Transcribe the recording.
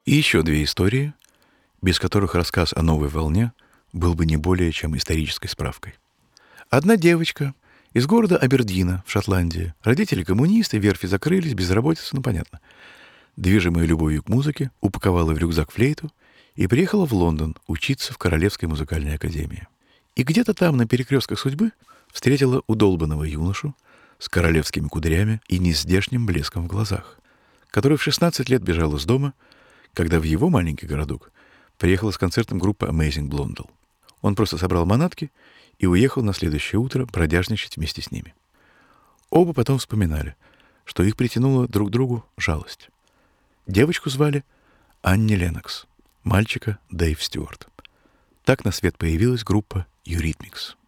И еще две истории, без которых рассказ о новой волне был бы не более чем исторической справкой. Одна девочка из города Абердина в Шотландии. Родители коммунисты, верфи закрылись, безработица, ну понятно. Движимая любовью к музыке, упаковала в рюкзак флейту и приехала в Лондон учиться в Королевской музыкальной академии. И где-то там, на перекрестках судьбы, встретила удолбанного юношу с королевскими кудрями и нездешним блеском в глазах, который в 16 лет бежал из дома, когда в его маленький городок приехала с концертом группа Amazing Blondel. Он просто собрал манатки и уехал на следующее утро бродяжничать вместе с ними. Оба потом вспоминали, что их притянула друг к другу жалость. Девочку звали Анни Леннокс, мальчика Дэйв Стюарт. Так на свет появилась группа Eurythmics.